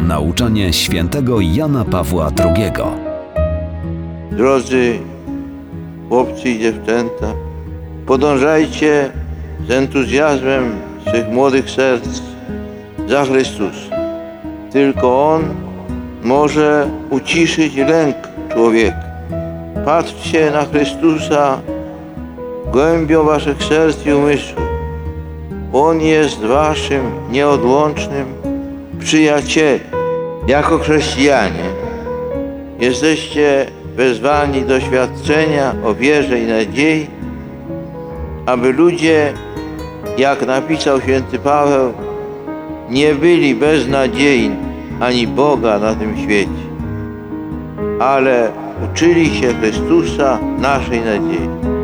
Nauczanie świętego Jana Pawła II. Drodzy chłopcy i dziewczęta, podążajcie z entuzjazmem swych młodych serc za Chrystusem. Tylko On może uciszyć lęk człowieka. Patrzcie na Chrystusa głębią waszych serc i umysłów. On jest waszym nieodłącznym przyjacielem. Jako chrześcijanie jesteście wezwani do świadczenia o wierze i nadziei, aby ludzie, jak napisał święty Paweł, nie byli bez nadziei ani Boga na tym świecie, ale uczyli się Chrystusa, naszej nadziei.